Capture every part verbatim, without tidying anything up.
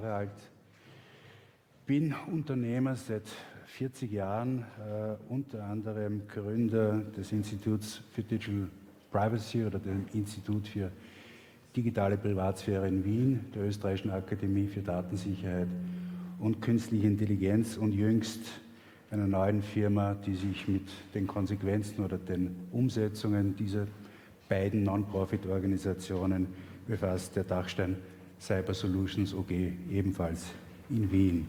Jahre alt, bin Unternehmer seit vierzig Jahren, äh, unter anderem Gründer des Instituts für Digital Privacy oder dem Institut für digitale Privatsphäre in Wien, der Österreichischen Akademie für Datensicherheit und Künstliche Intelligenz und jüngst einer neuen Firma, die sich mit den Konsequenzen oder den Umsetzungen dieser beiden Non-Profit-Organisationen befasst, der Dachstein Cyber Solutions O G, ebenfalls in Wien.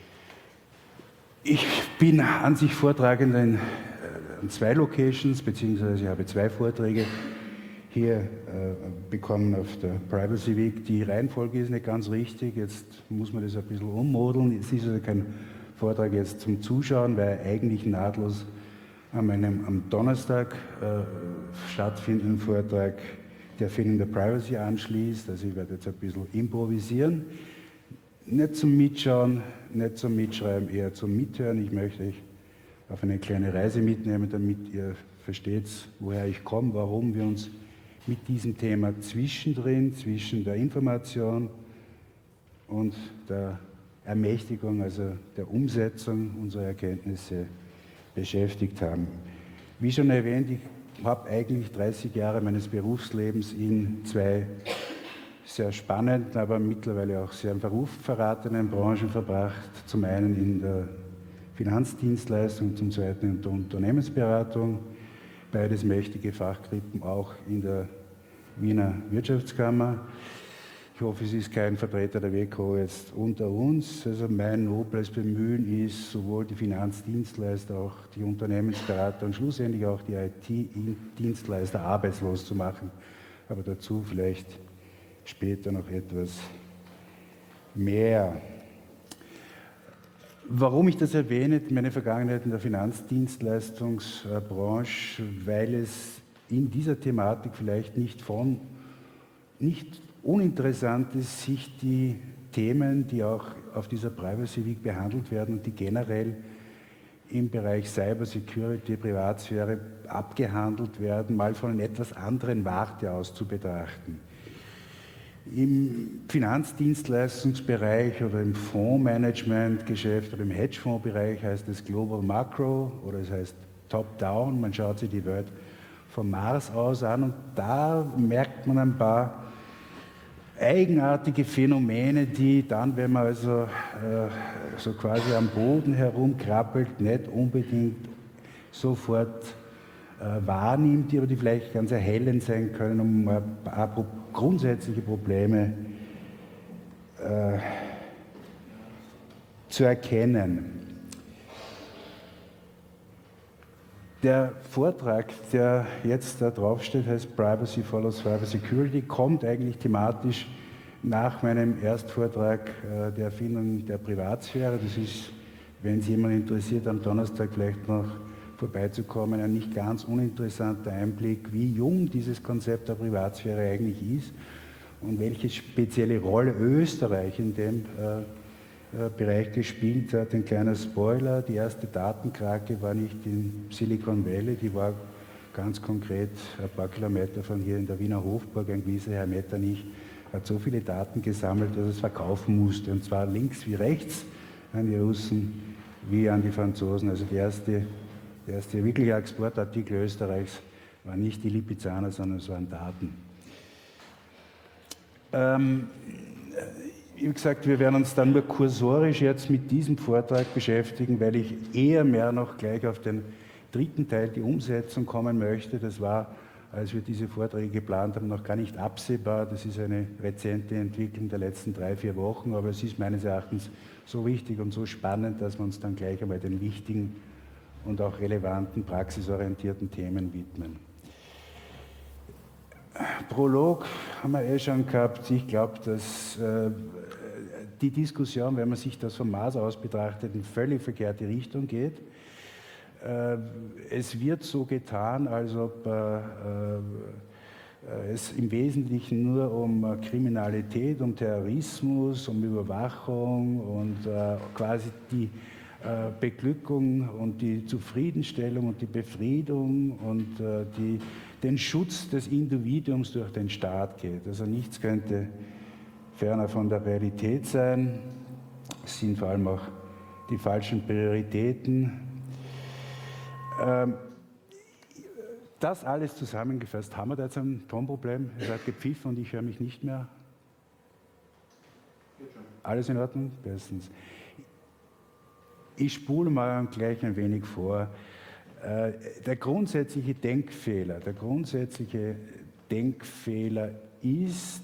Ich bin an sich Vortragender in, äh, in zwei Locations, beziehungsweise ich habe zwei Vorträge hier äh, bekommen auf der Privacy Week. Die Reihenfolge ist nicht ganz richtig, jetzt muss man das ein bisschen ummodeln. Es ist also kein Vortrag jetzt zum Zuschauen, weil eigentlich nahtlos an meinem am Donnerstag äh, stattfindenden Vortrag der Erfindung der Privacy anschließt. Also ich werde jetzt ein bisschen improvisieren. Nicht zum Mitschauen, nicht zum Mitschreiben, eher zum Mithören. Ich möchte euch auf eine kleine Reise mitnehmen, damit ihr versteht, woher ich komme, warum wir uns mit diesem Thema zwischendrin, zwischen der Information und der Ermächtigung, also der Umsetzung unserer Erkenntnisse beschäftigt haben. Wie schon erwähnt, ich habe eigentlich dreißig Jahre meines Berufslebens in zwei sehr spannenden, aber mittlerweile auch sehr im Verruf verratenen Branchen verbracht. Zum einen in der Finanzdienstleistung, zum zweiten in der Unternehmensberatung. Beides mächtige Fachgruppen auch in der Wiener Wirtschaftskammer. Ich hoffe, es ist kein Vertreter der W E C O jetzt unter uns. Also mein nobles Bemühen ist, sowohl die Finanzdienstleister, auch die Unternehmensberater und schlussendlich auch die I T-Dienstleister arbeitslos zu machen. Aber dazu vielleicht später noch etwas mehr. Warum ich das erwähne, meine Vergangenheit in der Finanzdienstleistungsbranche, weil es in dieser Thematik vielleicht nicht von, nicht uninteressant ist, sich die Themen, die auch auf dieser Privacy Week behandelt werden und die generell im Bereich Cyber Security, Privatsphäre abgehandelt werden, mal von einer etwas anderen Warte aus zu betrachten. Im Finanzdienstleistungsbereich oder im Fondsmanagementgeschäft oder im Hedgefondsbereich heißt es Global Macro oder es heißt Top-Down. Man schaut sich die Welt vom Mars aus an und da merkt man ein paar eigenartige Phänomene, die dann, wenn man also äh, so quasi am Boden herumkrabbelt, nicht unbedingt sofort äh, wahrnimmt, die aber die vielleicht ganz erhellend sein können, um ein paar grundsätzliche Probleme äh, zu erkennen. Der Vortrag, der jetzt da draufsteht, heißt Privacy follows Cyber Security, kommt eigentlich thematisch nach meinem Erstvortrag äh, der Erfindung der Privatsphäre. Das ist, wenn es jemand interessiert, am Donnerstag vielleicht noch vorbeizukommen, ein nicht ganz uninteressanter Einblick, wie jung dieses Konzept der Privatsphäre eigentlich ist und welche spezielle Rolle Österreich in dem äh, äh, Bereich gespielt hat. Ein kleiner Spoiler, die erste Datenkrake war nicht in Silicon Valley, die war ganz konkret ein paar Kilometer von hier in der Wiener Hofburg. Ein gewisser Herr Metternich hat so viele Daten gesammelt, dass er es verkaufen musste, und zwar links wie rechts, an die Russen wie an die Franzosen. Also die erste Der erste wirkliche Exportartikel Österreichs war nicht die Lipizzaner, sondern es waren Daten. Ähm, wie gesagt, wir werden uns dann nur kursorisch jetzt mit diesem Vortrag beschäftigen, weil ich eher mehr noch gleich auf den dritten Teil, die Umsetzung, kommen möchte. Das war, als wir diese Vorträge geplant haben, noch gar nicht absehbar. Das ist eine rezente Entwicklung der letzten drei, vier Wochen, aber es ist meines Erachtens so wichtig und so spannend, dass wir uns dann gleich einmal den wichtigen und auch relevanten, praxisorientierten Themen widmen. Prolog haben wir eh schon gehabt. Ich glaube, dass äh, die Diskussion, wenn man sich das vom Mars aus betrachtet, in völlig verkehrte Richtung geht. Äh, es wird so getan, als ob äh, äh, es im Wesentlichen nur um äh, Kriminalität, um Terrorismus, um Überwachung und äh, quasi die Beglückung und die Zufriedenstellung und die Befriedung und äh, die, den Schutz des Individuums durch den Staat geht. Also nichts könnte ferner von der Realität sein. Es sind vor allem auch die falschen Prioritäten. Ähm, das alles zusammengefasst, haben wir da jetzt ein Tonproblem? Es hat gepfiffen und ich höre mich nicht mehr. Alles in Ordnung? Bestens. Ich spule mal gleich ein wenig vor. Äh, der grundsätzliche Denkfehler, der grundsätzliche Denkfehler ist,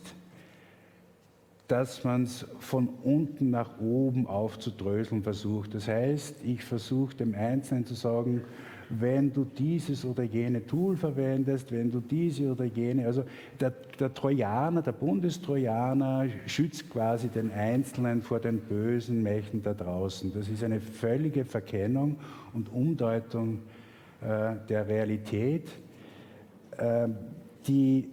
dass man es von unten nach oben aufzudröseln versucht. Das heißt, ich versuche dem Einzelnen zu sagen, wenn du dieses oder jene Tool verwendest, wenn du diese oder jene, also der, der Trojaner, der Bundestrojaner schützt quasi den Einzelnen vor den bösen Mächten da draußen. Das ist eine völlige Verkennung und Umdeutung äh, der Realität, äh, die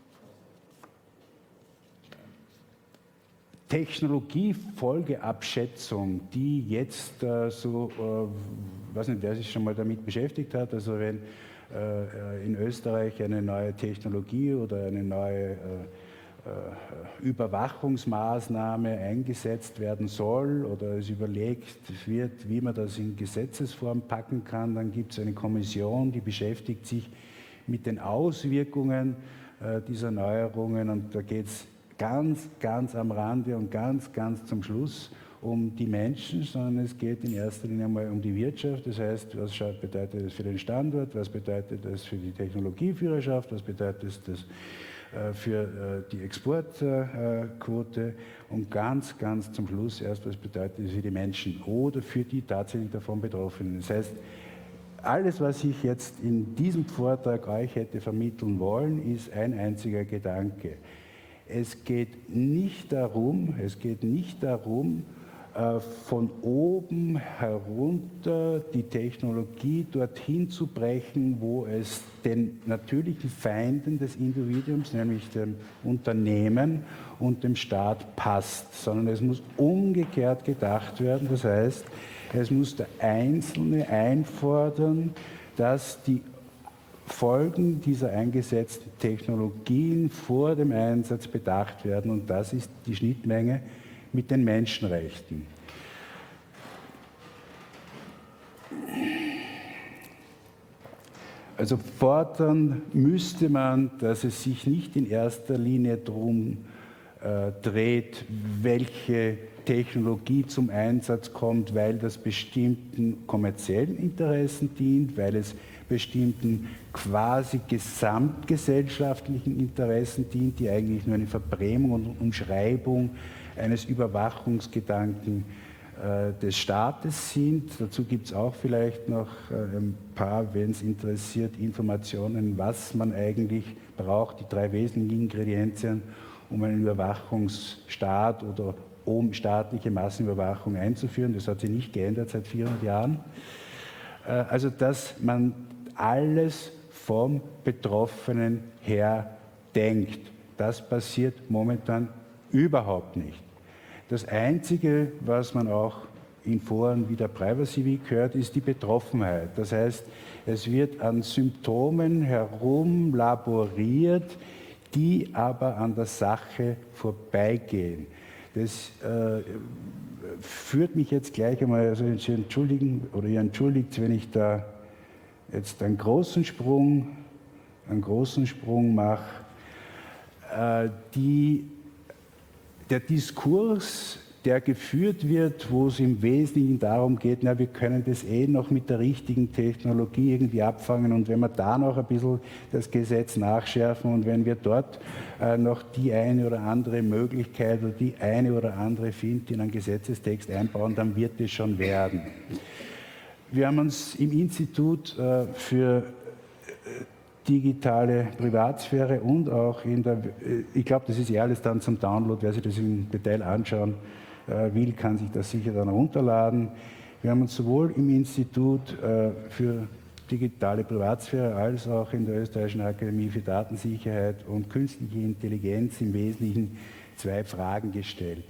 Technologiefolgeabschätzung, die jetzt äh, so, äh, weiß nicht, wer sich schon mal damit beschäftigt hat, also wenn äh, in Österreich eine neue Technologie oder eine neue äh, äh, Überwachungsmaßnahme eingesetzt werden soll oder es überlegt wird, wie man das in Gesetzesform packen kann, dann gibt es eine Kommission, die beschäftigt sich mit den Auswirkungen äh, dieser Neuerungen und da geht es ganz, ganz am Rande und ganz, ganz zum Schluss um die Menschen, sondern es geht in erster Linie einmal um die Wirtschaft. Das heißt, was bedeutet das für den Standort, was bedeutet das für die Technologieführerschaft, was bedeutet das für die Exportquote und ganz, ganz zum Schluss erst, was bedeutet das für die Menschen oder für die tatsächlich davon Betroffenen. Das heißt, alles, was ich jetzt in diesem Vortrag euch hätte vermitteln wollen, ist ein einziger Gedanke. Es geht nicht darum, es geht nicht darum, von oben herunter die Technologie dorthin zu brechen, wo es den natürlichen Feinden des Individuums, nämlich dem Unternehmen und dem Staat passt, sondern es muss umgekehrt gedacht werden. Das heißt, es muss der Einzelne einfordern, dass die Folgen dieser eingesetzten Technologien vor dem Einsatz bedacht werden und das ist die Schnittmenge mit den Menschenrechten. Also fordern müsste man, dass es sich nicht in erster Linie darum äh, dreht, welche Technologie zum Einsatz kommt, weil das bestimmten kommerziellen Interessen dient, weil es bestimmten quasi gesamtgesellschaftlichen Interessen dient, die eigentlich nur eine Verbrämung und Umschreibung eines Überwachungsgedanken äh, des Staates sind. Dazu gibt es auch vielleicht noch äh, ein paar, wenn es interessiert, Informationen, was man eigentlich braucht, die drei wesentlichen Ingredienzien, um einen Überwachungsstaat oder um staatliche Massenüberwachung einzuführen. Das hat sich nicht geändert seit vierhundert Jahren. Äh, also, dass man alles vom Betroffenen her denkt. Das passiert momentan überhaupt nicht. Das Einzige, was man auch in Foren wie der Privacy Week hört, ist die Betroffenheit. Das heißt, es wird an Symptomen herumlaboriert, die aber an der Sache vorbeigehen. Das äh, führt mich jetzt gleich einmal, also Sie entschuldigen oder ihr entschuldigt, wenn ich da jetzt einen großen Sprung, einen großen Sprung mache. Äh, die, der Diskurs, der geführt wird, wo es im Wesentlichen darum geht, na, wir können das eh noch mit der richtigen Technologie irgendwie abfangen und wenn wir da noch ein bisschen das Gesetz nachschärfen und wenn wir dort äh, noch die eine oder andere Möglichkeit oder die eine oder andere Finte in einen Gesetzestext einbauen, dann wird es schon werden. Wir haben uns im Institut äh, für digitale Privatsphäre und auch in der, ich glaube, das ist ja alles dann zum Download, wer sich das im Detail anschauen äh, will, kann sich das sicher dann runterladen. Wir haben uns sowohl im Institut äh, für digitale Privatsphäre als auch in der Österreichischen Akademie für Datensicherheit und künstliche Intelligenz im Wesentlichen zwei Fragen gestellt.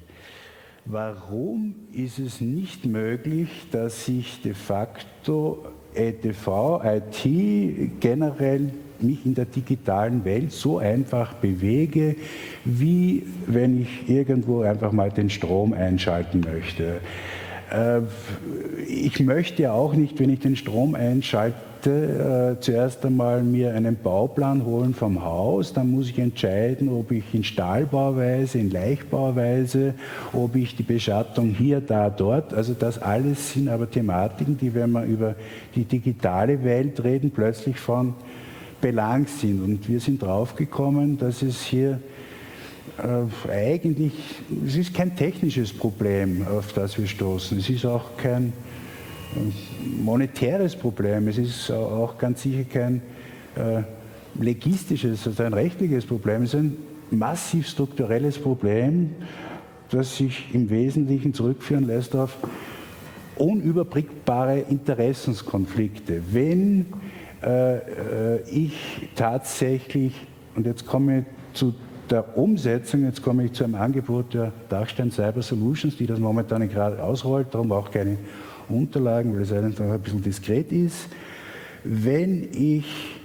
Warum ist es nicht möglich, dass sich de facto E D V, I T generell mich in der digitalen Welt so einfach bewege, wie wenn ich irgendwo einfach mal den Strom einschalten möchte. Ich möchte auch nicht, wenn ich den Strom einschalte, zuerst einmal mir einen Bauplan holen vom Haus. Dann muss ich entscheiden, ob ich in Stahlbauweise, in Leichtbauweise, ob ich die Beschattung hier, da, dort. Also das alles sind aber Thematiken, die, wenn wir über die digitale Welt reden, plötzlich von Belang sind. Und wir sind draufgekommen, dass es hier Äh, eigentlich, es ist kein technisches Problem, auf das wir stoßen. Es ist auch kein äh, monetäres Problem. Es ist auch ganz sicher kein äh, legistisches, also ein rechtliches Problem. Es ist ein massiv strukturelles Problem, das sich im Wesentlichen zurückführen lässt auf unüberbrückbare Interessenskonflikte. Wenn äh, äh, ich tatsächlich, und jetzt komme ich zu der Umsetzung, jetzt komme ich zu einem Angebot der Dachstein Cyber Solutions, die das momentan gerade ausrollt, darum auch keine Unterlagen, weil es einfach ein bisschen diskret ist. Wenn ich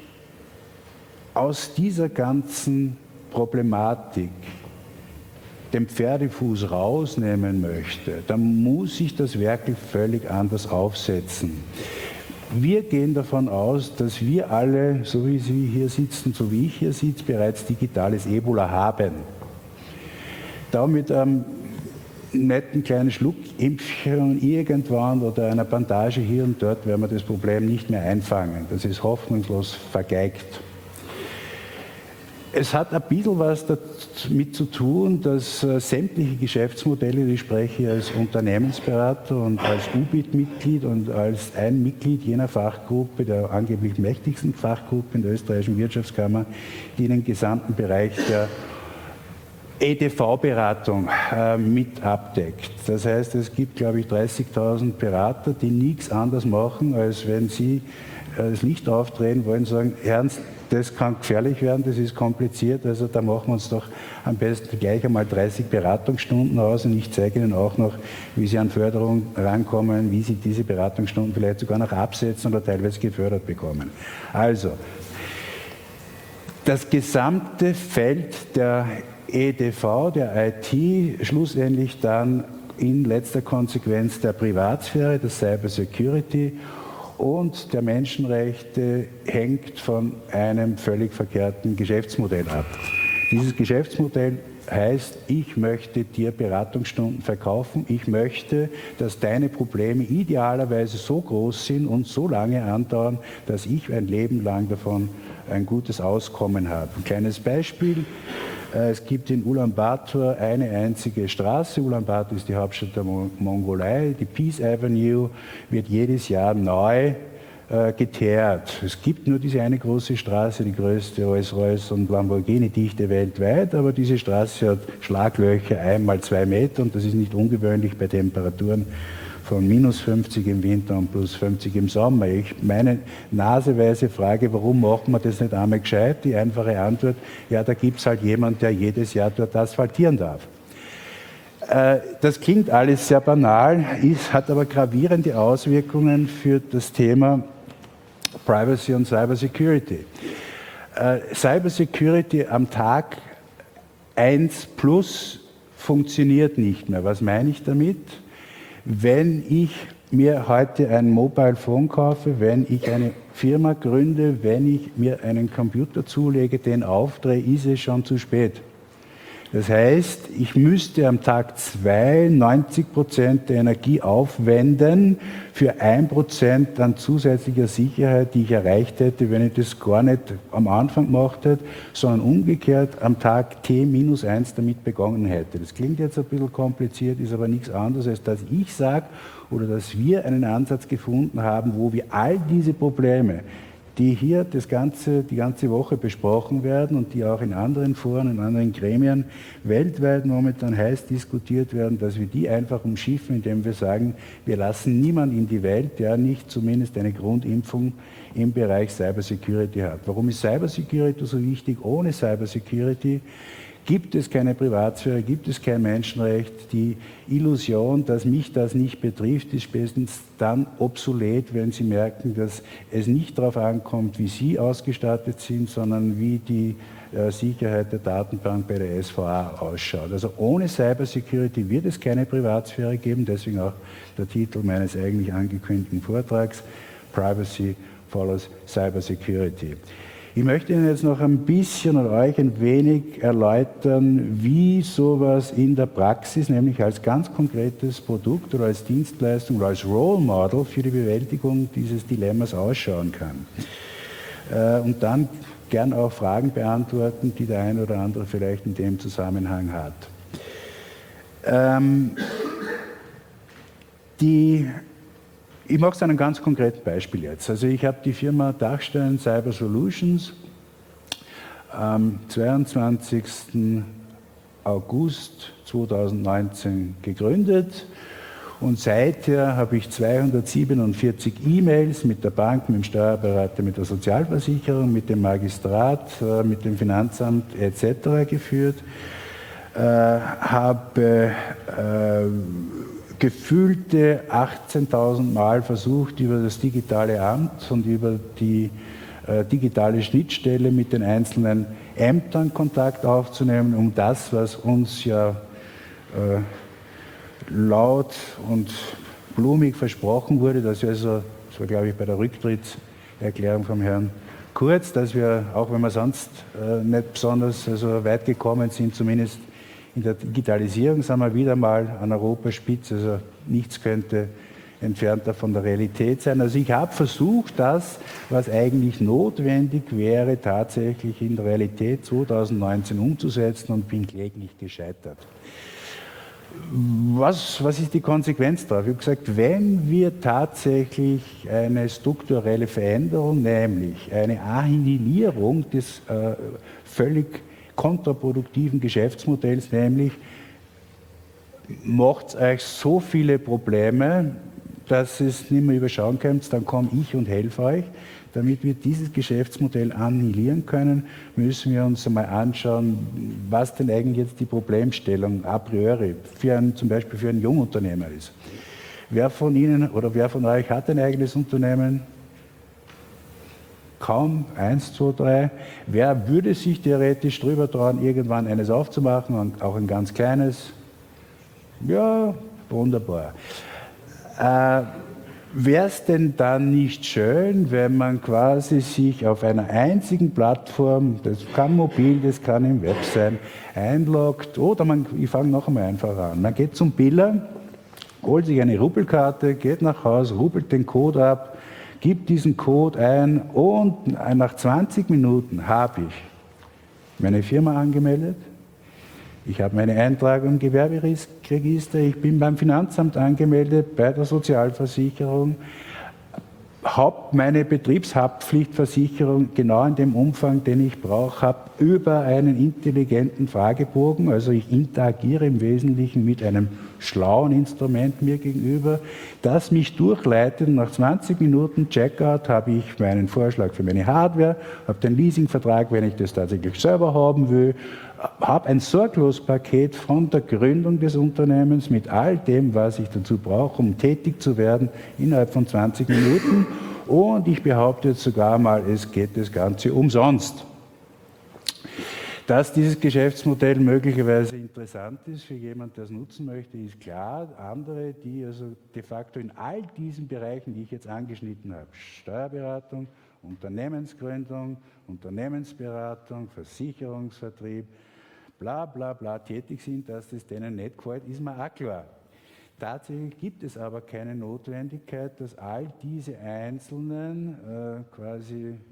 aus dieser ganzen Problematik den Pferdefuß rausnehmen möchte, dann muss ich das wirklich völlig anders aufsetzen. Wir gehen davon aus, dass wir alle, so wie Sie hier sitzen, so wie ich hier sitze, bereits digitales Ebola haben. Da mit einem netten kleinen Schluckimpfchen irgendwann oder einer Bandage hier und dort werden wir das Problem nicht mehr einfangen. Das ist hoffnungslos vergeigt. Es hat ein bisschen was damit zu tun, dass äh, sämtliche Geschäftsmodelle, ich spreche als Unternehmensberater und als U B I T-Mitglied und als ein Mitglied jener Fachgruppe, der angeblich mächtigsten Fachgruppe in der österreichischen Wirtschaftskammer, die den gesamten Bereich der E D V-Beratung äh, mit abdeckt. Das heißt, es gibt, glaube ich, dreißigtausend Berater, die nichts anderes machen, als wenn sie äh, das Licht aufdrehen wollen, sagen, Ernst, das kann gefährlich werden, das ist kompliziert, also da machen wir uns doch am besten gleich einmal dreißig Beratungsstunden aus und ich zeige Ihnen auch noch, wie Sie an Förderung rankommen, wie Sie diese Beratungsstunden vielleicht sogar noch absetzen oder teilweise gefördert bekommen. Also, das gesamte Feld der E D V, der I T, schlussendlich dann in letzter Konsequenz der Privatsphäre, der Cyber Security und der Menschenrechte hängt von einem völlig verkehrten Geschäftsmodell ab. Dieses Geschäftsmodell heißt, ich möchte dir Beratungsstunden verkaufen, ich möchte, dass deine Probleme idealerweise so groß sind und so lange andauern, dass ich ein Leben lang davon ein gutes Auskommen habe. Ein kleines Beispiel. Es gibt in Ulaanbaatar eine einzige Straße. Ulaanbaatar ist die Hauptstadt der Mongolei. Die Peace Avenue wird jedes Jahr neu äh, geteert. Es gibt nur diese eine große Straße, die größte Rolls-Royce und Lamborghini-Dichte weltweit, aber diese Straße hat Schlaglöcher einmal zwei Meter und das ist nicht ungewöhnlich bei Temperaturen von minus fünfzig im Winter und plus fünfzig im Sommer. Ich meine naseweise Frage, warum macht man das nicht einmal gescheit? Die einfache Antwort, ja, da gibt es halt jemanden, der jedes Jahr dort asphaltieren darf. Äh, das klingt alles sehr banal, ist, hat aber gravierende Auswirkungen für das Thema Privacy und Cyber Security. Äh, Cyber Security am Tag eins plus funktioniert nicht mehr. Was meine ich damit? Wenn ich mir heute ein Mobile Phone kaufe, wenn ich eine Firma gründe, wenn ich mir einen Computer zulege, den aufdrehe, ist es schon zu spät. Das heißt, ich müsste am Tag zwei neunzig Prozent der Energie aufwenden für ein Prozent an zusätzlicher Sicherheit, die ich erreicht hätte, wenn ich das gar nicht am Anfang gemacht hätte, sondern umgekehrt am Tag T minus eins damit begonnen hätte. Das klingt jetzt ein bisschen kompliziert, ist aber nichts anderes, als dass ich sage oder dass wir einen Ansatz gefunden haben, wo wir all diese Probleme, die hier das ganze, die ganze Woche besprochen werden und die auch in anderen Foren, in anderen Gremien weltweit momentan heiß diskutiert werden, dass wir die einfach umschiffen, indem wir sagen, wir lassen niemanden in die Welt, der nicht zumindest eine Grundimpfung im Bereich Cyber Security hat. Warum ist Cyber Security so wichtig? Ohne Cyber Security Gibt es keine Privatsphäre, gibt es kein Menschenrecht? Die Illusion, dass mich das nicht betrifft, ist spätestens dann obsolet, wenn Sie merken, dass es nicht darauf ankommt, wie Sie ausgestattet sind, sondern wie die äh, Sicherheit der Datenbank bei der S V A ausschaut. Also ohne Cybersecurity wird es keine Privatsphäre geben, deswegen auch der Titel meines eigentlich angekündigten Vortrags, Privacy follows Cybersecurity. Ich möchte Ihnen jetzt noch ein bisschen und euch ein wenig erläutern, wie sowas in der Praxis, nämlich als ganz konkretes Produkt oder als Dienstleistung oder als Role Model für die Bewältigung dieses Dilemmas ausschauen kann. Und dann gern auch Fragen beantworten, die der eine oder andere vielleicht in dem Zusammenhang hat. Ähm, die Ich mache es an einem ganz konkreten Beispiel jetzt. Also ich habe die Firma Dachstein Cyber Solutions am zweiundzwanzigsten August zweitausendneunzehn gegründet und seither habe ich zweihundertsiebenundvierzig E-Mails mit der Bank, mit dem Steuerberater, mit der Sozialversicherung, mit dem Magistrat, mit dem Finanzamt et cetera geführt, äh, habe äh, gefühlte achtzehntausend Mal versucht, über das digitale Amt und über die äh, digitale Schnittstelle mit den einzelnen Ämtern Kontakt aufzunehmen, um das, was uns ja äh, laut und blumig versprochen wurde, dass wir also, das war glaube ich bei der Rücktrittserklärung vom Herrn Kurz, dass wir, auch wenn wir sonst äh, nicht besonders also weit gekommen sind, zumindest in der Digitalisierung sind wir wieder mal an Europaspitze, also nichts könnte entfernter von der Realität sein. Also ich habe versucht, das, was eigentlich notwendig wäre, tatsächlich in der Realität zweitausendneunzehn umzusetzen und bin kläglich gescheitert. Was, was ist die Konsequenz darauf? Ich habe gesagt, wenn wir tatsächlich eine strukturelle Veränderung, nämlich eine Annihilierung des äh, völlig kontraproduktiven Geschäftsmodells, nämlich macht euch so viele Probleme, dass es nicht mehr überschauen könnt, dann komme ich und helfe euch. Damit wir dieses Geschäftsmodell annihilieren können, müssen wir uns einmal anschauen, was denn eigentlich jetzt die Problemstellung a priori für einen, zum Beispiel für einen Jungunternehmer ist. Wer von Ihnen oder wer von euch hat ein eigenes Unternehmen? Kaum, eins, zwei, drei. Wer würde sich theoretisch drüber trauen, irgendwann eines aufzumachen und auch ein ganz kleines? Ja, wunderbar. Äh, Wäre es denn dann nicht schön, wenn man quasi sich auf einer einzigen Plattform, das kann mobil, das kann im Web sein, einloggt, oder man, ich fange noch einmal einfach an, man geht zum Biller, holt sich eine Rubbelkarte, geht nach Hause, rubbelt den Code ab, gibt diesen Code ein und nach zwanzig Minuten habe ich meine Firma angemeldet, ich habe meine Eintragung im Gewerberegister, ich bin beim Finanzamt angemeldet, bei der Sozialversicherung, habe meine Betriebshaftpflichtversicherung genau in dem Umfang, den ich brauche, habe über einen intelligenten Fragebogen, also ich interagiere im Wesentlichen mit einem schlauen Instrument mir gegenüber, das mich durchleitet und nach zwanzig Minuten Checkout habe ich meinen Vorschlag für meine Hardware, habe den Leasingvertrag, wenn ich das tatsächlich selber haben will, habe ein Sorglospaket von der Gründung des Unternehmens mit all dem, was ich dazu brauche, um tätig zu werden, innerhalb von zwanzig Minuten. Und ich behaupte jetzt sogar mal, es geht das Ganze umsonst. Dass dieses Geschäftsmodell möglicherweise interessant ist für jemanden, der es nutzen möchte, ist klar. Andere, die also de facto in all diesen Bereichen, die ich jetzt angeschnitten habe, Steuerberatung, Unternehmensgründung, Unternehmensberatung, Versicherungsvertrieb, bla bla bla tätig sind, dass das denen nicht gefällt, ist mir auch klar. Tatsächlich gibt es aber keine Notwendigkeit, dass all diese einzelnen äh, quasi äh,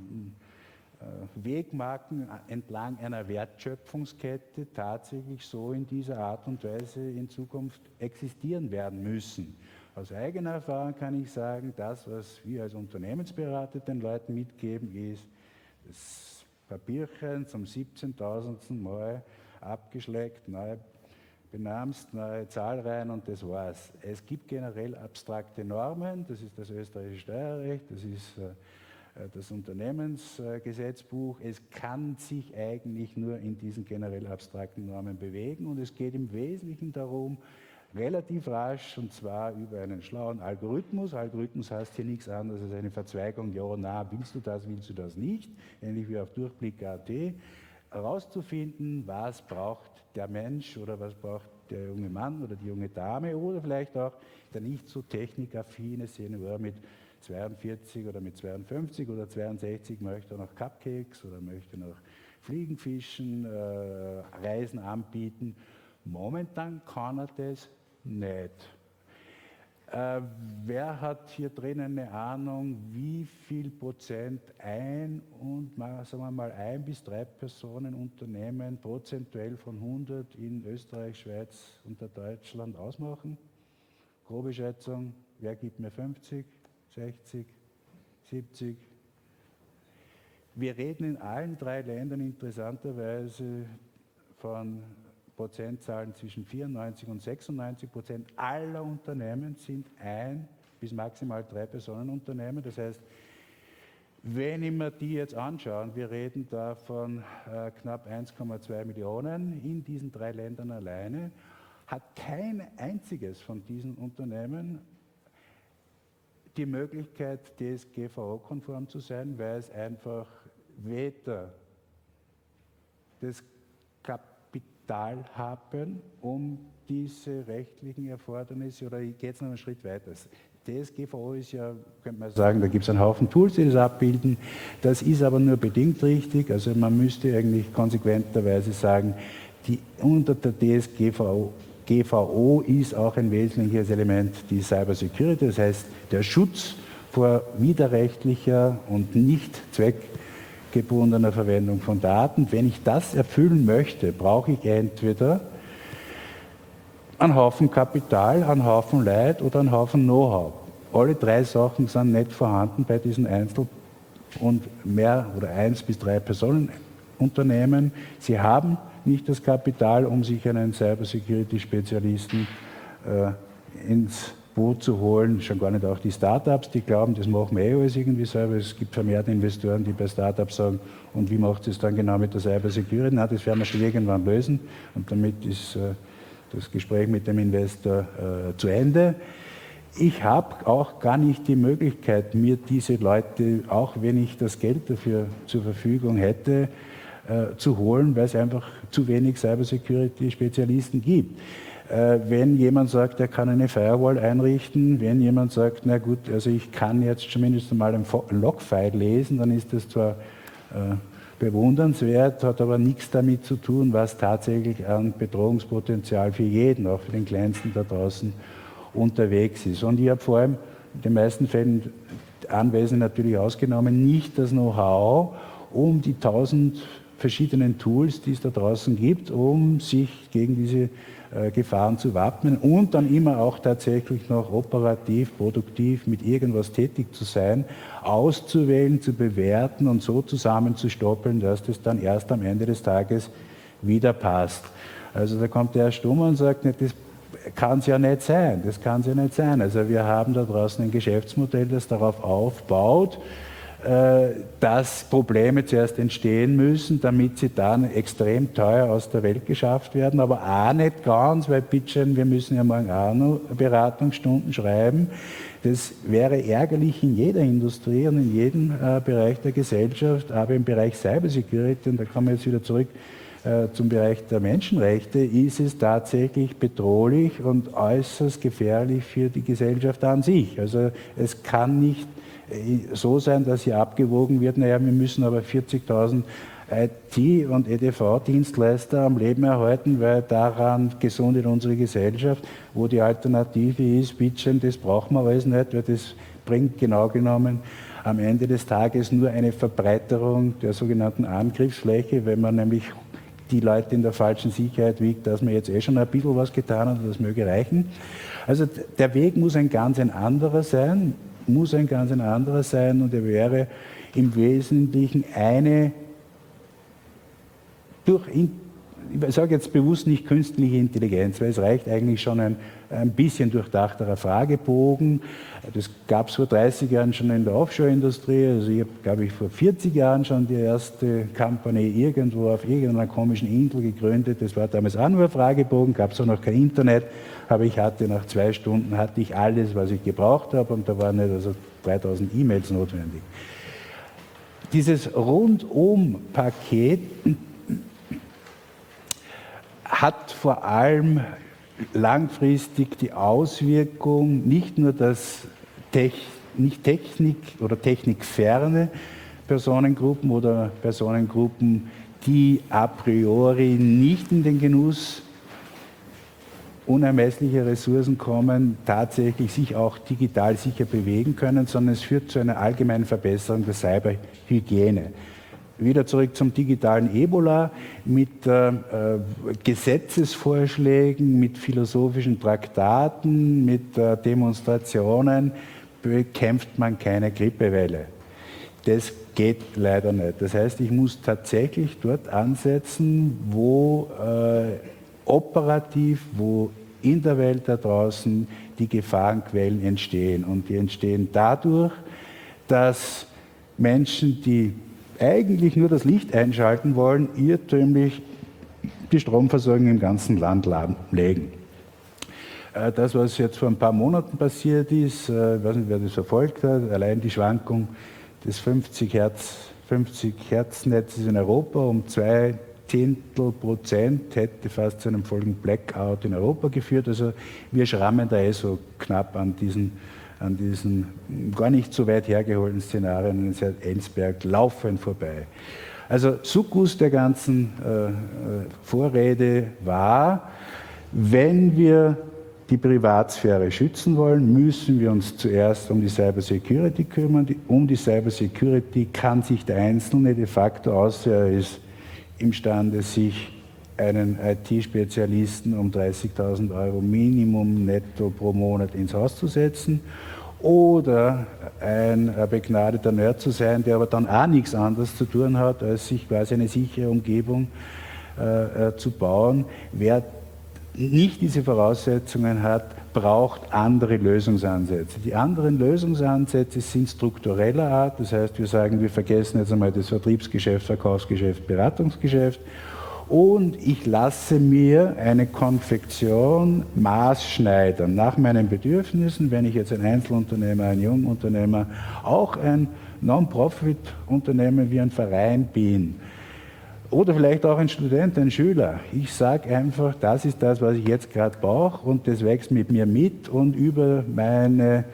Wegmarken entlang einer Wertschöpfungskette tatsächlich so in dieser Art und Weise in Zukunft existieren werden müssen. Aus eigener Erfahrung kann ich sagen, das, was wir als Unternehmensberater den Leuten mitgeben, ist das Papierchen zum siebzehntausendsten Mal abgeschleckt, neu benamst, neue Zahl rein und das war's. Es gibt generell abstrakte Normen, das ist das österreichische Steuerrecht, das ist das Unternehmensgesetzbuch. Es kann sich eigentlich nur in diesen generell abstrakten Normen bewegen und es geht im Wesentlichen darum, relativ rasch, und zwar über einen schlauen Algorithmus. Algorithmus heißt hier nichts anderes als eine Verzweigung, ja, na, willst du das, willst du das nicht, ähnlich wie auf Durchblick punkt at, herauszufinden, was braucht der Mensch oder was braucht der junge Mann oder die junge Dame oder vielleicht auch der nicht so technikaffine Senior mit zweiundvierzig oder mit zweiundfünfzig oder zweiundsechzig möchte noch Cupcakes oder möchte noch Fliegen fischen, äh, Reisen anbieten. Momentan kann er das nicht. Äh, wer hat hier drinnen eine Ahnung, wie viel Prozent ein und mal, sagen wir mal ein bis drei Personen Unternehmen prozentuell von hundert in Österreich, Schweiz und Deutschland ausmachen? Grobe Schätzung, wer gibt mir fünfzig, sechzig, siebzig? Wir reden in allen drei Ländern interessanterweise von Prozentzahlen zwischen vierundneunzig und sechsundneunzig Prozent aller Unternehmen sind ein bis maximal drei Personenunternehmen. Das heißt, wenn ich mir die jetzt anschaue, wir reden da von äh, knapp eins Komma zwei Millionen in diesen drei Ländern alleine, hat kein einziges von diesen Unternehmen die Möglichkeit, D S G V O-konform zu sein, weil es einfach weder das Kapital haben, um diese rechtlichen Erfordernisse, oder ich gehe jetzt noch einen Schritt weiter. D S G V O ist ja, könnte man sagen, da gibt es einen Haufen Tools, die das abbilden. Das ist aber nur bedingt richtig. Also man müsste eigentlich konsequenterweise sagen, die, unter der D S G V O, G V O ist auch ein wesentliches Element die Cyber Security, das heißt der Schutz vor widerrechtlicher und nicht zweckgebundener Verwendung von Daten. Wenn ich das erfüllen möchte, brauche ich entweder einen Haufen Kapital, einen Haufen Leid oder einen Haufen Know-how. Alle drei Sachen sind nicht vorhanden bei diesen Einzel- und mehr oder eins bis drei Personenunternehmen. Sie haben nicht das Kapital, um sich einen Cybersecurity-Spezialisten äh, ins Boot zu holen, schon gar nicht auch die Startups, die glauben, das machen wir eh alles irgendwie selber. Es gibt vermehrt Investoren, die bei Startups sagen, und wie macht es dann genau mit der Cybersecurity? Na, das werden wir schon irgendwann lösen und damit ist äh, das Gespräch mit dem Investor äh, zu Ende. Ich habe auch gar nicht die Möglichkeit, mir diese Leute, auch wenn ich das Geld dafür zur Verfügung hätte, äh, zu holen, weil es einfach zu wenig Cybersecurity-Spezialisten gibt. Äh, wenn jemand sagt, er kann eine Firewall einrichten, wenn jemand sagt, na gut, also ich kann jetzt zumindest einmal ein Logfile lesen, dann ist das zwar äh, bewundernswert, hat aber nichts damit zu tun, was tatsächlich an Bedrohungspotenzial für jeden, auch für den Kleinsten da draußen, unterwegs ist. Und ich habe vor allem in den meisten Fällen, Anwesenden natürlich ausgenommen, nicht das Know-how, um die tausend verschiedenen Tools, die es da draußen gibt, um sich gegen diese äh, Gefahren zu wappnen und dann immer auch tatsächlich noch operativ, produktiv mit irgendwas tätig zu sein, auszuwählen, zu bewerten und so zusammenzustoppeln, dass das dann erst am Ende des Tages wieder passt. Also da kommt der Herr Stummer und sagt, nicht, das kann es ja nicht sein, das kann es ja nicht sein. Also wir haben da draußen ein Geschäftsmodell, das darauf aufbaut, dass Probleme zuerst entstehen müssen, damit sie dann extrem teuer aus der Welt geschafft werden, aber auch nicht ganz, weil bitteschön, wir müssen ja morgen auch noch Beratungsstunden schreiben. Das wäre ärgerlich in jeder Industrie und in jedem äh, Bereich der Gesellschaft, aber im Bereich Cybersecurity, und da kommen wir jetzt wieder zurück äh, zum Bereich der Menschenrechte, ist es tatsächlich bedrohlich und äußerst gefährlich für die Gesellschaft an sich. Also es kann nicht so sein, dass hier abgewogen wird, naja, wir müssen aber vierzigtausend I T- und E D V-Dienstleister am Leben erhalten, weil daran gesundet unsere Gesellschaft, wo die Alternative ist, bitteschön, das brauchen wir alles nicht, weil das bringt genau genommen am Ende des Tages nur eine Verbreiterung der sogenannten Angriffsfläche, wenn man nämlich die Leute in der falschen Sicherheit wiegt, dass man jetzt eh schon ein bisschen was getan hat, das möge reichen. Also der Weg muss ein ganz ein anderer sein, muss ein ganz ein anderer sein und er wäre im Wesentlichen eine durch ich sage jetzt bewusst nicht künstliche Intelligenz, weil es reicht eigentlich schon ein, ein bisschen durchdachterer Fragebogen. Das gab es vor dreißig Jahren schon in der Offshore-Industrie. Also ich habe, glaube ich, vor vierzig Jahren schon die erste Company irgendwo auf irgendeiner komischen Insel gegründet. Das war damals auch nur ein Fragebogen, gab es auch noch kein Internet. Aber ich hatte nach zwei Stunden hatte ich alles, was ich gebraucht habe, und da waren nicht also dreitausend E-Mails notwendig. Dieses Rundum-Paket hat vor allem langfristig die Auswirkung, nicht nur, dass Tech, nicht Technik oder technikferne Personengruppen oder Personengruppen, die a priori nicht in den Genuss unermesslicher Ressourcen kommen, tatsächlich sich auch digital sicher bewegen können, sondern es führt zu einer allgemeinen Verbesserung der Cyberhygiene. Wieder zurück zum digitalen Ebola. Mit äh, Gesetzesvorschlägen, mit philosophischen Traktaten, mit äh, Demonstrationen bekämpft man keine Grippewelle. Das geht leider nicht. Das heißt, ich muss tatsächlich dort ansetzen, wo äh, operativ, wo in der Welt da draußen die Gefahrenquellen entstehen. Und die entstehen dadurch, dass Menschen, die eigentlich nur das Licht einschalten wollen, irrtümlich die Stromversorgung im ganzen Land lahmlegen. Das, was jetzt vor ein paar Monaten passiert ist, ich weiß nicht, wer das verfolgt hat, allein die Schwankung des fünfzig Hertz Netzes in Europa um zwei Zehntel Prozent hätte fast zu einem folgenden Blackout in Europa geführt. Also wir schrammen da eh so knapp an diesen, an diesen gar nicht so weit hergeholten Szenarien in Enzberg laufend vorbei. Also Sukkus der ganzen äh, Vorrede war, wenn wir die Privatsphäre schützen wollen, müssen wir uns zuerst um die Cybersecurity kümmern. Um die Cybersecurity kann sich der Einzelne de facto, außer er ist imstande, sich einen I T-Spezialisten um dreißigtausend Euro Minimum netto pro Monat ins Haus zu setzen, oder ein begnadeter Nerd zu sein, der aber dann auch nichts anderes zu tun hat, als sich quasi eine sichere Umgebung äh, zu bauen. Wer nicht diese Voraussetzungen hat, braucht andere Lösungsansätze. Die anderen Lösungsansätze sind struktureller Art, das heißt, wir sagen, wir vergessen jetzt einmal das Vertriebsgeschäft, Verkaufsgeschäft, Beratungsgeschäft, und ich lasse mir eine Konfektion maßschneidern nach meinen Bedürfnissen, wenn ich jetzt ein Einzelunternehmer, ein Jungunternehmer, auch ein Non-Profit-Unternehmen wie ein Verein bin, oder vielleicht auch ein Student, ein Schüler. Ich sage einfach, das ist das, was ich jetzt gerade brauche, und das wächst mit mir mit, und über meine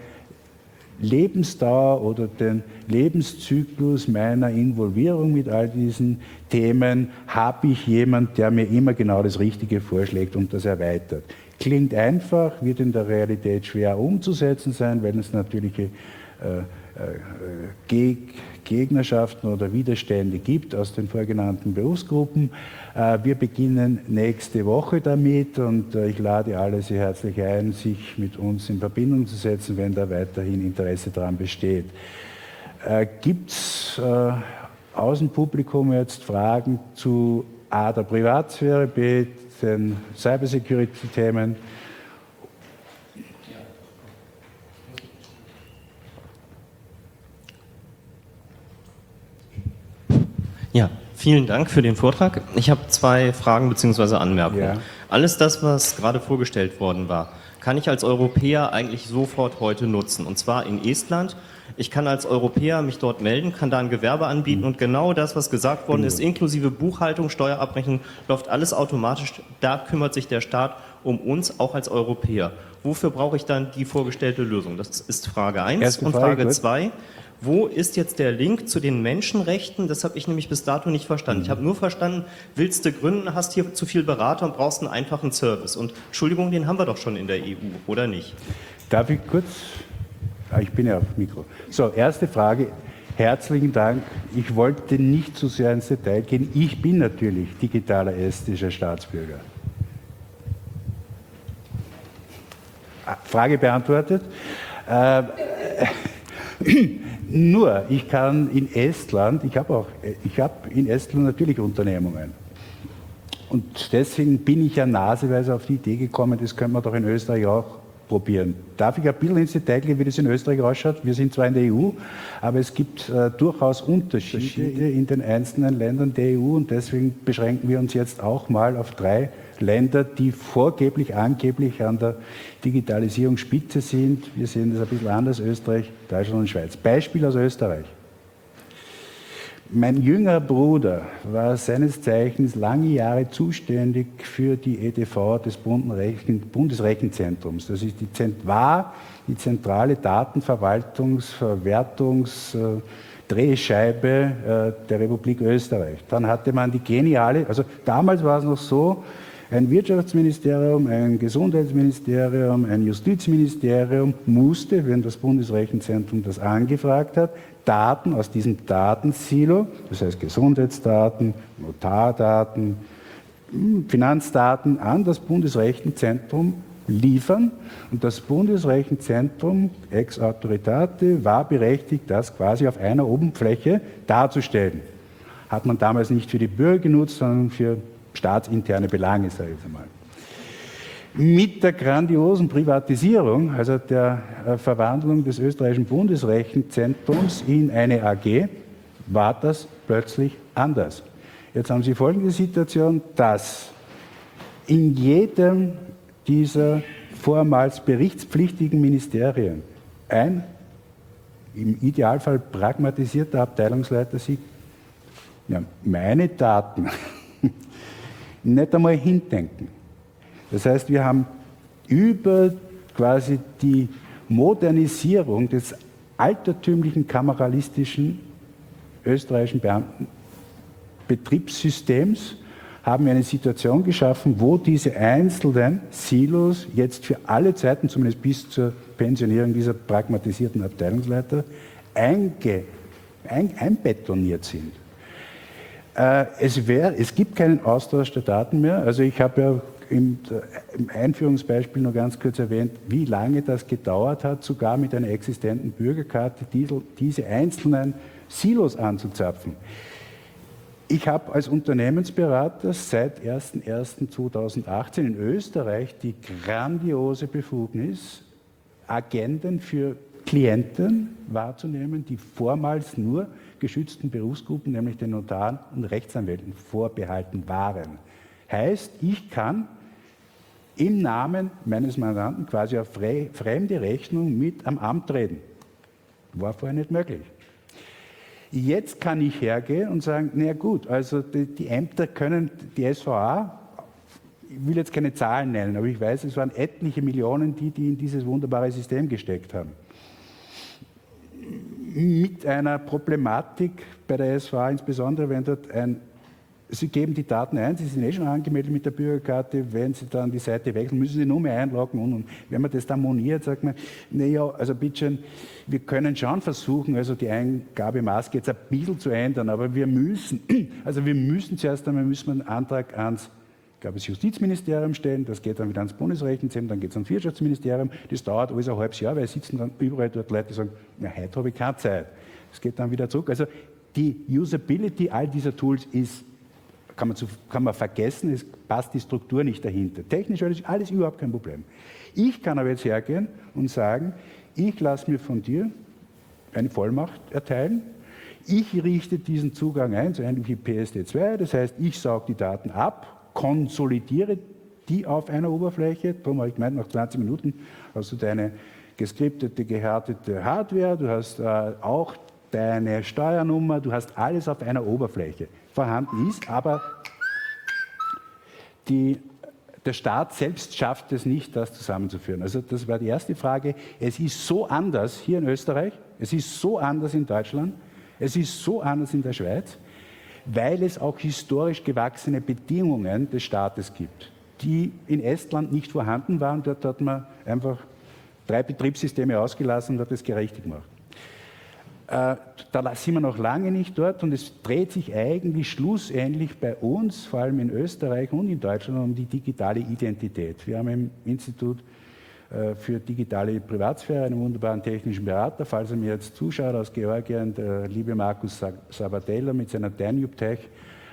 Lebensdauer oder den Lebenszyklus meiner Involvierung mit all diesen Themen habe ich jemanden, der mir immer genau das Richtige vorschlägt und das erweitert. Klingt einfach, wird in der Realität schwer umzusetzen sein, weil es natürliche äh, äh, Gegnerschaften oder Widerstände gibt aus den vorgenannten Berufsgruppen. Wir beginnen nächste Woche damit, und ich lade alle sehr herzlich ein, sich mit uns in Verbindung zu setzen, wenn da weiterhin Interesse daran besteht. Gibt es aus dem Publikum jetzt Fragen zu A, der Privatsphäre, B, den Cybersecurity-Themen? Ja, vielen Dank für den Vortrag. Ich habe zwei Fragen bzw. Anmerkungen. Ja. Alles das, was gerade vorgestellt worden war, kann ich als Europäer eigentlich sofort heute nutzen. Und zwar in Estland. Ich kann als Europäer mich dort melden, kann da ein Gewerbe anbieten, und genau das, was gesagt worden ist, inklusive Buchhaltung, Steuerabrechnung, läuft alles automatisch. Da kümmert sich der Staat um uns, auch als Europäer. Wofür brauche ich dann die vorgestellte Lösung? Das ist Frage eins. Und Frage zwei. Wo ist jetzt der Link zu den Menschenrechten? Das habe ich nämlich bis dato nicht verstanden. Ich habe nur verstanden, willst du gründen, hast hier zu viel Berater und brauchst einen einfachen Service. Und Entschuldigung, den haben wir doch schon in der E U, oder nicht? Darf ich kurz? Ah, ich bin ja auf Mikro. So, erste Frage. Herzlichen Dank. Ich wollte nicht zu sehr ins Detail gehen. Ich bin natürlich digitaler estischer Staatsbürger. Frage beantwortet. Äh, Nur, ich kann in Estland, ich habe auch, ich habe in Estland natürlich Unternehmungen. Und deswegen bin ich ja naseweise auf die Idee gekommen, das können wir doch in Österreich auch probieren. Darf ich ein bisschen ins Detail gehen, wie das in Österreich ausschaut? Wir sind zwar in der E U, aber es gibt äh, durchaus Unterschiede in den einzelnen Ländern der E U und deswegen beschränken wir uns jetzt auch mal auf drei Länder, die vorgeblich, angeblich an der Digitalisierungsspitze sind. Wir sehen das ein bisschen anders, Österreich, Deutschland und Schweiz. Beispiel aus Österreich. Mein jüngerer Bruder war seines Zeichens lange Jahre zuständig für die E D V des Bundesrechenzentrums. Das ist die, war die zentrale Datenverwaltungs-, Verwertungs-, Drehscheibe der Republik Österreich. Dann hatte man die geniale, also damals war es noch so, ein Wirtschaftsministerium, ein Gesundheitsministerium, ein Justizministerium musste, wenn das Bundesrechenzentrum das angefragt hat, Daten aus diesem Datensilo, das heißt Gesundheitsdaten, Notardaten, Finanzdaten an das Bundesrechenzentrum liefern. Und das Bundesrechenzentrum, ex autoritate, war berechtigt, das quasi auf einer Oberfläche darzustellen. Hat man damals nicht für die Bürger genutzt, sondern für staatsinterne Belange, sage ich jetzt einmal. Mit der grandiosen Privatisierung, also der äh, Verwandlung des österreichischen Bundesrechenzentrums in eine A G, war das plötzlich anders. Jetzt haben Sie folgende Situation, dass in jedem dieser vormals berichtspflichtigen Ministerien ein im Idealfall pragmatisierter Abteilungsleiter sieht, ja, meine Daten nicht einmal hindenken. Das heißt, wir haben über quasi die Modernisierung des altertümlichen kameralistischen österreichischen Beamtenbetriebssystems haben wir eine Situation geschaffen, wo diese einzelnen Silos jetzt für alle Zeiten, zumindest bis zur Pensionierung dieser pragmatisierten Abteilungsleiter, einge, ein, einbetoniert sind. Äh, es, wär, es gibt keinen Austausch der Daten mehr. Also ich habe ja im, im Einführungsbeispiel nur ganz kurz erwähnt, wie lange das gedauert hat, sogar mit einer existenten Bürgerkarte diese, diese einzelnen Silos anzuzapfen. Ich habe als Unternehmensberater seit erster erster zweitausendachtzehn in Österreich die grandiose Befugnis, Agenden für Klienten wahrzunehmen, die vormals nur geschützten Berufsgruppen, nämlich den Notaren und Rechtsanwälten, vorbehalten waren. Heißt, ich kann im Namen meines Mandanten quasi auf fremde Rechnung mit am Amt reden. War vorher nicht möglich. Jetzt kann ich hergehen und sagen, na gut, also die, die Ämter können, die S V A, ich will jetzt keine Zahlen nennen, aber ich weiß, es waren etliche Millionen, die die in dieses wunderbare System gesteckt haben. Mit einer Problematik bei der S V A, insbesondere wenn dort ein, Sie geben die Daten ein, Sie sind eh schon angemeldet mit der Bürgerkarte, wenn Sie dann die Seite wechseln, müssen Sie nur mehr einloggen und, und wenn man das dann moniert, sagt man, naja, also bitteschön, wir können schon versuchen, also die Eingabemaske jetzt ein bisschen zu ändern, aber wir müssen, also wir müssen zuerst einmal müssen wir einen Antrag ans, ich glaube, das Justizministerium stellen, das geht dann wieder ans Bundesrechenzentrum, dann geht es ans Wirtschaftsministerium, das dauert alles ein halbes Jahr, weil es sitzen dann überall dort Leute, die sagen, na, heute habe ich keine Zeit. Es geht dann wieder zurück. Also die Usability all dieser Tools ist Kann man, zu, kann man vergessen, es passt die Struktur nicht dahinter. Technisch ist alles überhaupt kein Problem. Ich kann aber jetzt hergehen und sagen, ich lasse mir von dir eine Vollmacht erteilen, ich richte diesen Zugang ein, so ähnlich wie P S D zwei, das heißt, ich sauge die Daten ab, konsolidiere die auf einer Oberfläche, darum habe ich gemeint, nach zwanzig Minuten hast du deine geskriptete, gehärtete Hardware, du hast äh, auch deine Steuernummer, du hast alles auf einer Oberfläche vorhanden ist, aber die, der Staat selbst schafft es nicht, das zusammenzuführen. Also das war die erste Frage. Es ist so anders hier in Österreich, es ist so anders in Deutschland, es ist so anders in der Schweiz, weil es auch historisch gewachsene Bedingungen des Staates gibt, die in Estland nicht vorhanden waren. Dort hat man einfach drei Betriebssysteme ausgelassen und hat es gerecht gemacht. Da sind wir noch lange nicht dort und es dreht sich eigentlich schlussendlich bei uns, vor allem in Österreich und in Deutschland, um die digitale Identität. Wir haben im Institut für digitale Privatsphäre einen wunderbaren technischen Berater, falls er mir jetzt zuschaut aus Georgien, der liebe Markus Sabatella mit seiner Danube Tech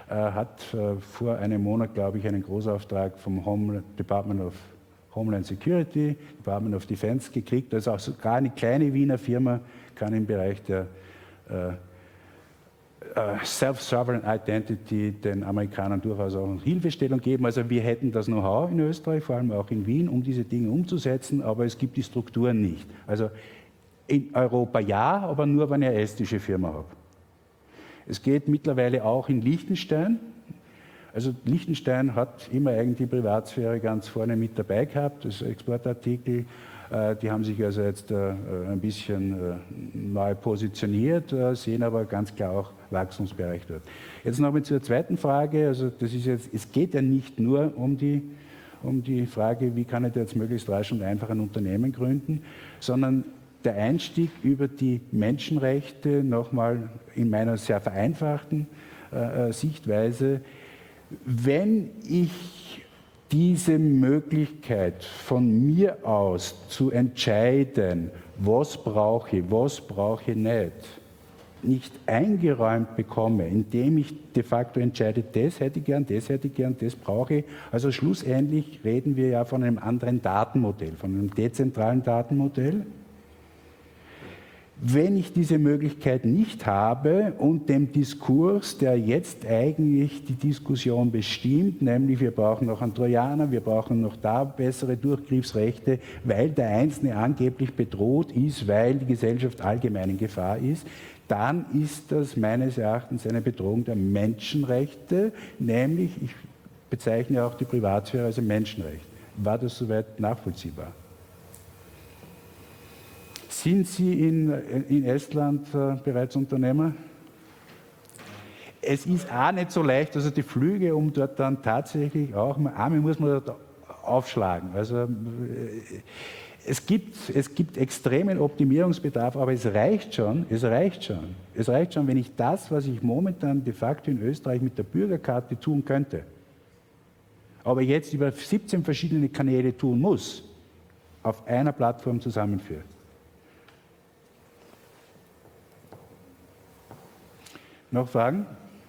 äh, hat äh, vor einem Monat, glaube ich, einen Großauftrag vom Home Department of Homeland Security, Department of Defense gekriegt. Also auch sogar eine kleine Wiener Firma kann im Bereich der äh, äh, Self-Sovereign Identity den Amerikanern durchaus auch Hilfestellung geben. Also wir hätten das Know-how in Österreich, vor allem auch in Wien, um diese Dinge umzusetzen, aber es gibt die Strukturen nicht. Also in Europa ja, aber nur, wenn ich eine estische Firma habe. Es geht mittlerweile auch in Liechtenstein. Also Liechtenstein hat immer eigentlich die Privatsphäre ganz vorne mit dabei gehabt, das Exportartikel. Die haben sich also jetzt ein bisschen neu positioniert, sehen aber ganz klar auch Wachstumsbereich dort. Jetzt nochmal zur zweiten Frage. Also das ist jetzt, es geht ja nicht nur um die, um die Frage, wie kann ich da jetzt möglichst rasch und einfach ein Unternehmen gründen, sondern der Einstieg über die Menschenrechte, nochmal in meiner sehr vereinfachten äh, Sichtweise, wenn ich diese Möglichkeit von mir aus zu entscheiden, was brauche ich, was brauche ich nicht, nicht eingeräumt bekomme, indem ich de facto entscheide, das hätte ich gern, das hätte ich gern, das brauche ich. Also schlussendlich reden wir ja von einem anderen Datenmodell, von einem dezentralen Datenmodell. Wenn ich diese Möglichkeit nicht habe und dem Diskurs, der jetzt eigentlich die Diskussion bestimmt, nämlich wir brauchen noch einen Trojaner, wir brauchen noch da bessere Durchgriffsrechte, weil der Einzelne angeblich bedroht ist, weil die Gesellschaft allgemein in Gefahr ist, dann ist das meines Erachtens eine Bedrohung der Menschenrechte, nämlich, ich bezeichne auch die Privatsphäre als ein Menschenrecht. War das soweit nachvollziehbar? Sind Sie in, in Estland äh, bereits Unternehmer? Es ist auch nicht so leicht, also die Flüge, um dort dann tatsächlich auch, einmal muss man dort aufschlagen. Also äh, es gibt, es gibt extremen Optimierungsbedarf, aber es reicht schon, es reicht schon. Es reicht schon, wenn ich das, was ich momentan de facto in Österreich mit der Bürgerkarte tun könnte, aber jetzt über siebzehn verschiedene Kanäle tun muss, auf einer Plattform zusammenführt. Noch Fragen?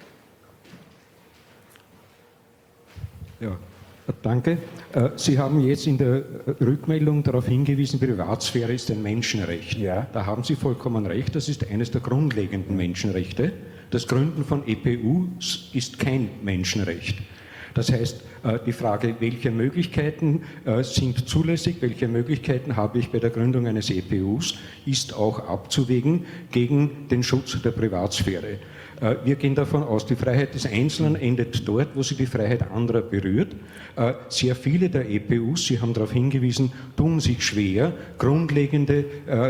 Ja, danke. Sie haben jetzt in der Rückmeldung darauf hingewiesen, Privatsphäre ist ein Menschenrecht. Ja. Da haben Sie vollkommen recht, das ist eines der grundlegenden Menschenrechte. Das Gründen von E P Us ist kein Menschenrecht. Das heißt, die Frage, welche Möglichkeiten sind zulässig, welche Möglichkeiten habe ich bei der Gründung eines E P Us, ist auch abzuwägen gegen den Schutz der Privatsphäre. Wir gehen davon aus, die Freiheit des Einzelnen endet dort, wo sie die Freiheit anderer berührt. Sehr viele der E P Us, Sie haben darauf hingewiesen, tun sich schwer, grundlegende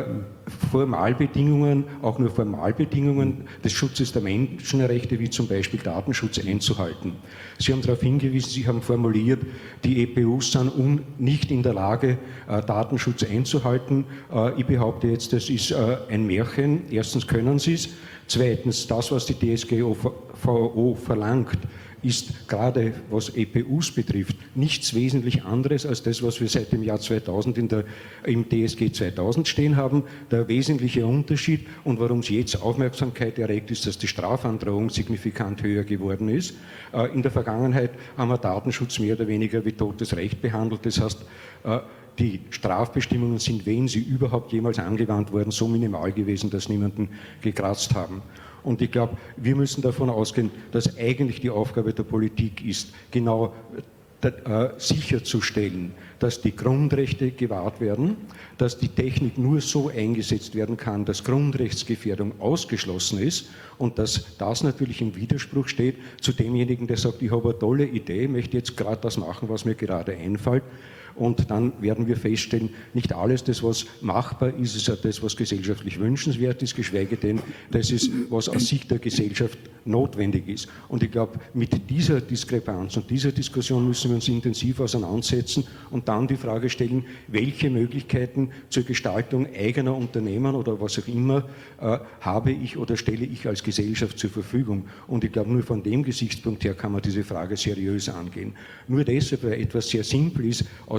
Formalbedingungen, auch nur Formalbedingungen des Schutzes der Menschenrechte, wie zum Beispiel Datenschutz, einzuhalten. Sie haben darauf hingewiesen, Sie haben formuliert, die E P Us sind nicht in der Lage, Datenschutz einzuhalten. Ich behaupte jetzt, das ist ein Märchen. Erstens können sie es. Zweitens, das, was die D S G V O verlangt, ist gerade was E P Us betrifft nichts wesentlich anderes als das, was wir seit dem Jahr zweitausend in der, im D S G zweitausend stehen haben. Der wesentliche Unterschied und warum es jetzt Aufmerksamkeit erregt, ist, dass die Strafandrohung signifikant höher geworden ist. In der Vergangenheit haben wir Datenschutz mehr oder weniger wie totes Recht behandelt. Das heißt, die Strafbestimmungen sind, wenn sie überhaupt jemals angewandt wurden, so minimal gewesen, dass niemanden gekratzt haben. Und ich glaube, wir müssen davon ausgehen, dass eigentlich die Aufgabe der Politik ist, genau äh, sicherzustellen, dass die Grundrechte gewahrt werden, dass die Technik nur so eingesetzt werden kann, dass Grundrechtsgefährdung ausgeschlossen ist und dass das natürlich im Widerspruch steht zu demjenigen, der sagt, ich habe eine tolle Idee, möchte jetzt gerade das machen, was mir gerade einfällt. Und dann werden wir feststellen, nicht alles das, was machbar ist, ist auch das, was gesellschaftlich wünschenswert ist, geschweige denn, das ist, was aus Sicht der Gesellschaft notwendig ist. Und ich glaube, mit dieser Diskrepanz und dieser Diskussion müssen wir uns intensiv auseinandersetzen und dann die Frage stellen, welche Möglichkeiten zur Gestaltung eigener Unternehmen oder was auch immer äh, habe ich oder stelle ich als Gesellschaft zur Verfügung. Und ich glaube, nur von dem Gesichtspunkt her kann man diese Frage seriös angehen. Nur deshalb, weil etwas sehr simpel ist, aus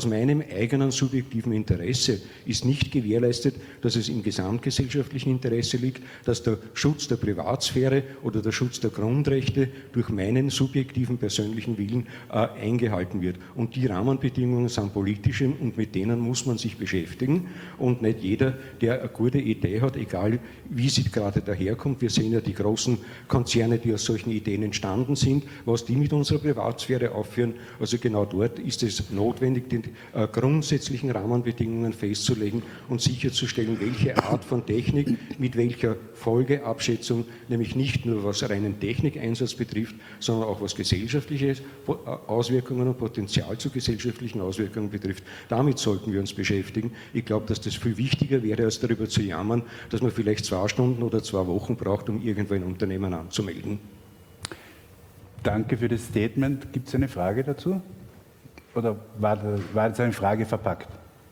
meinem eigenen subjektiven Interesse ist nicht gewährleistet, dass es im gesamtgesellschaftlichen Interesse liegt, dass der Schutz der Privatsphäre oder der Schutz der Grundrechte durch meinen subjektiven persönlichen Willen äh, eingehalten wird. Und die Rahmenbedingungen sind politische und mit denen muss man sich beschäftigen und nicht jeder, der eine gute Idee hat, egal wie sie gerade daherkommt. Wir sehen ja die großen Konzerne, die aus solchen Ideen entstanden sind, was die mit unserer Privatsphäre aufführen. Also genau dort ist es notwendig, die äh, grundsätzlichen Rahmenbedingungen festzulegen und sicherzustellen, welche Art von Technik mit welcher Folgeabschätzung, nämlich nicht nur was reinen Technikeinsatz betrifft, sondern auch was gesellschaftliche Auswirkungen und Potenzial zu gesellschaftlichen Auswirkungen betrifft. Damit sollten wir uns beschäftigen. Ich glaube, dass das viel wichtiger wäre, als darüber zu jammern, dass man vielleicht zwei Stunden oder zwei Wochen braucht, um irgendwo ein Unternehmen anzumelden. Danke für das Statement. Gibt es eine Frage dazu? Oder war, das, war jetzt eine Frage verpackt?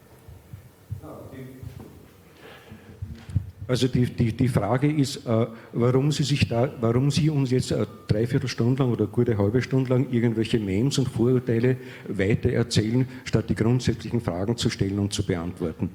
Also die, die, die Frage ist, äh, warum Sie sich da, warum Sie uns jetzt eine Dreiviertelstunde lang oder eine gute halbe Stunde lang irgendwelche Memes und Vorurteile weiter erzählen, statt die grundsätzlichen Fragen zu stellen und zu beantworten.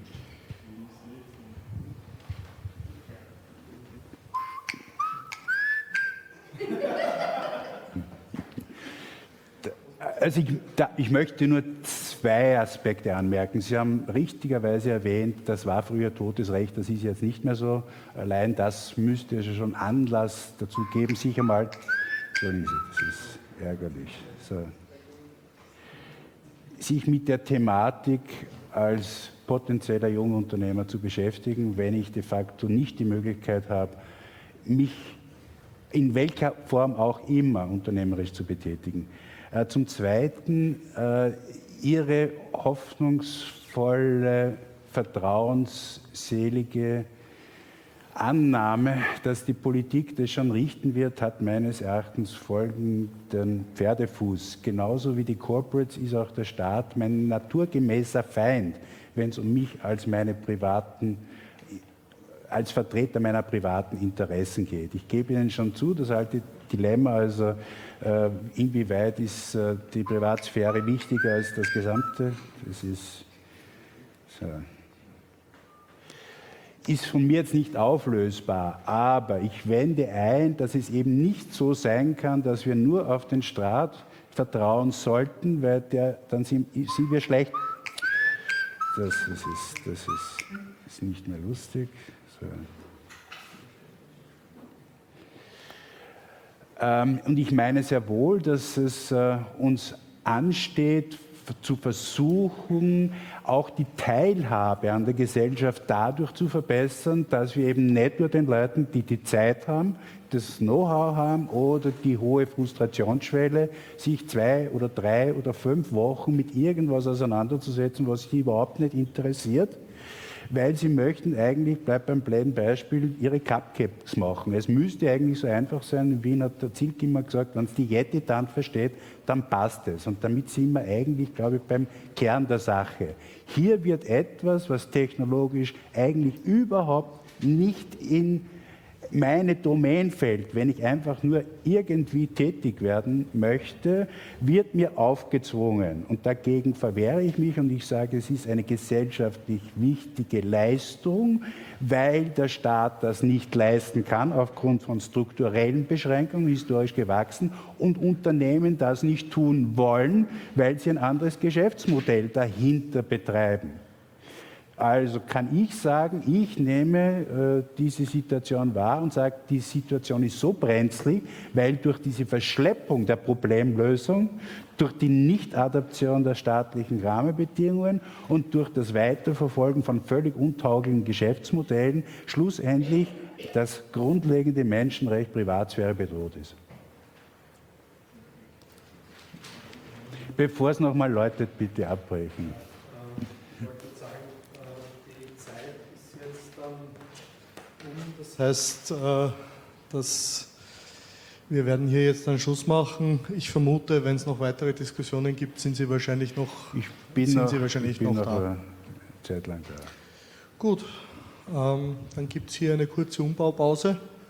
Also ich, da, ich möchte nur zwei Aspekte anmerken. Sie haben richtigerweise erwähnt, das war früher totes Recht, das ist jetzt nicht mehr so. Allein das müsste also schon Anlass dazu geben, sich einmal, entschuldigen Sie, das ist ärgerlich, so, sich mit der Thematik als potenzieller Jungunternehmer zu beschäftigen, wenn ich de facto nicht die Möglichkeit habe, mich in welcher Form auch immer unternehmerisch zu betätigen. Zum Zweiten, äh, Ihre hoffnungsvolle, vertrauensselige Annahme, dass die Politik das schon richten wird, hat meines Erachtens folgenden Pferdefuß. Genauso wie die Corporates ist auch der Staat mein naturgemäßer Feind, wenn es um mich als meine privaten als Vertreter meiner privaten Interessen geht. Ich gebe Ihnen schon zu, das alte Dilemma, also äh, inwieweit ist äh, die Privatsphäre wichtiger als das Gesamte, das ist, so, ist von mir jetzt nicht auflösbar, aber ich wende ein, dass es eben nicht so sein kann, dass wir nur auf den Staat vertrauen sollten, weil der, dann sind, sind wir schlecht. Das, das, ist, das ist, ist nicht mehr lustig. Ähm, und ich meine sehr wohl, dass es äh, uns ansteht, zu versuchen, auch die Teilhabe an der Gesellschaft dadurch zu verbessern, dass wir eben nicht nur den Leuten, die die Zeit haben, das Know-how haben oder die hohe Frustrationsschwelle, sich zwei oder drei oder fünf Wochen mit irgendwas auseinanderzusetzen, was sie überhaupt nicht interessiert, weil sie möchten eigentlich, bleibt beim blöden Beispiel, ihre Cupcakes machen. Es müsste eigentlich so einfach sein, in Wien hat der Zilk immer gesagt, wenn es die Yeti dann versteht, dann passt es. Und damit sind wir eigentlich, glaube ich, beim Kern der Sache. Hier wird etwas, was technologisch eigentlich überhaupt nicht in meine Domain fällt, wenn ich einfach nur irgendwie tätig werden möchte, wird mir aufgezwungen. Und dagegen verwehre ich mich und ich sage, es ist eine gesellschaftlich wichtige Leistung, weil der Staat das nicht leisten kann, aufgrund von strukturellen Beschränkungen, historisch gewachsen, und Unternehmen das nicht tun wollen, weil sie ein anderes Geschäftsmodell dahinter betreiben. Also kann ich sagen, ich nehme äh, diese Situation wahr und sage, die Situation ist so brenzlig, weil durch diese Verschleppung der Problemlösung, durch die Nichtadaption der staatlichen Rahmenbedingungen und durch das Weiterverfolgen von völlig untauglichen Geschäftsmodellen schlussendlich das grundlegende Menschenrecht Privatsphäre bedroht ist. Bevor es nochmal läutet, bitte abbrechen. Das heißt, dass wir werden hier jetzt einen Schluss machen. Ich vermute, wenn es noch weitere Diskussionen gibt, sind Sie wahrscheinlich noch, ich bin sind noch, Sie wahrscheinlich ich bin noch noch da. eine Zeit lang da. Gut, ähm, dann gibt es hier eine kurze Umbaupause.